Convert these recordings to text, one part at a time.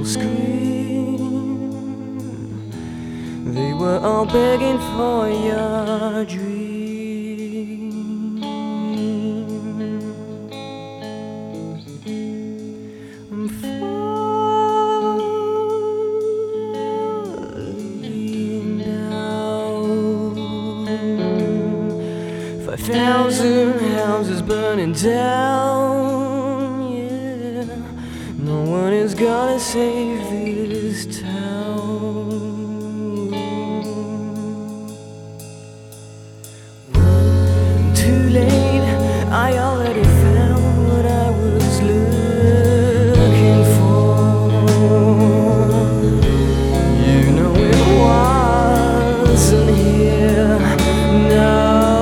people scream. They were all begging for your dream. I'm falling down. 5,000 houses burning down. Yeah, no one is gonna save this town. Too late, I already found what I was looking for. You know it wasn't here. No,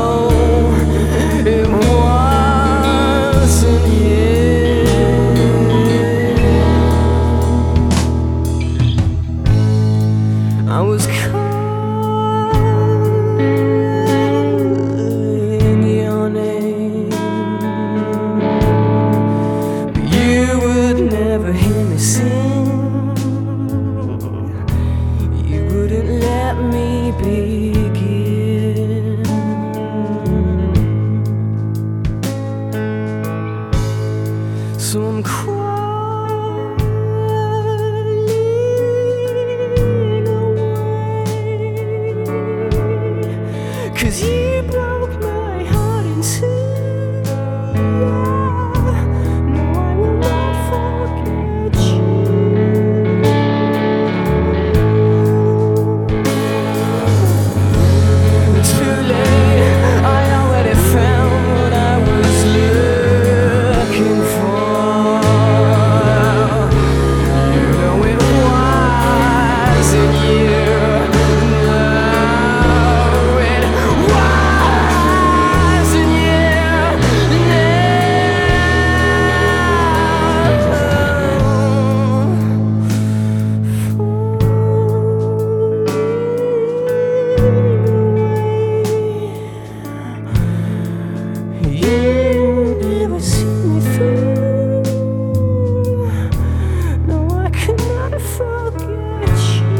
it wasn't here. I was calling your name, but you would never hear me sing. You wouldn't let me begin. So I'm crawling away, 'cause you broke my heart in two. No, I will not forget you. Too late, I already found what I was looking for. You know it wasn't you. No, it wasn't you. You never see me through. No, I could not forget you.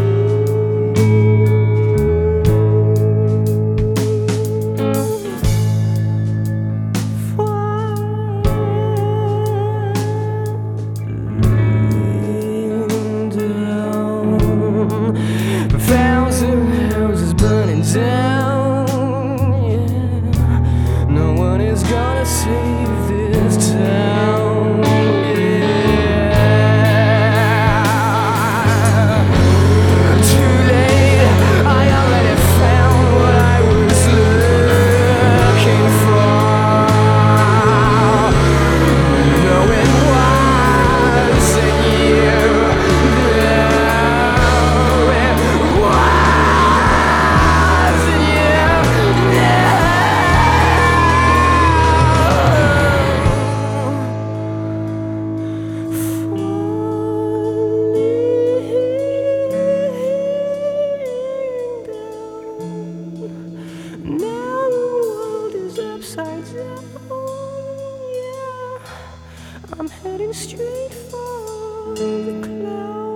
Falling down, 1,000 houses burning down. Yeah, no one is gonna save this town. Yeah, too late, I already found what I was looking for. No, it wasn't you. No, it wasn't you. Now the world is upside down. Yeah, I'm heading straight for the clouds.